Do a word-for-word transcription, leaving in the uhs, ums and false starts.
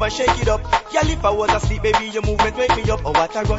and shake it up. Girl, if I was asleep, baby, your movement wake me up. Oh, what a rush.